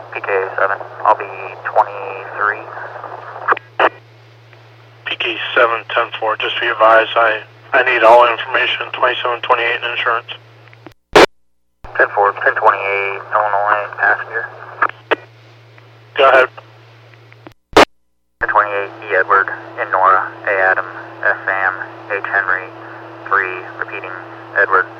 PK7, I'll be 23. PK7, 10-4, just be advised, I need all information, 2728 and insurance. 10-4, 1028, Illinois, passenger. Go ahead. 1028, E. Edward, N. Nora, A. Adam, S. Sam, H. Henry, 3, repeating, Edward.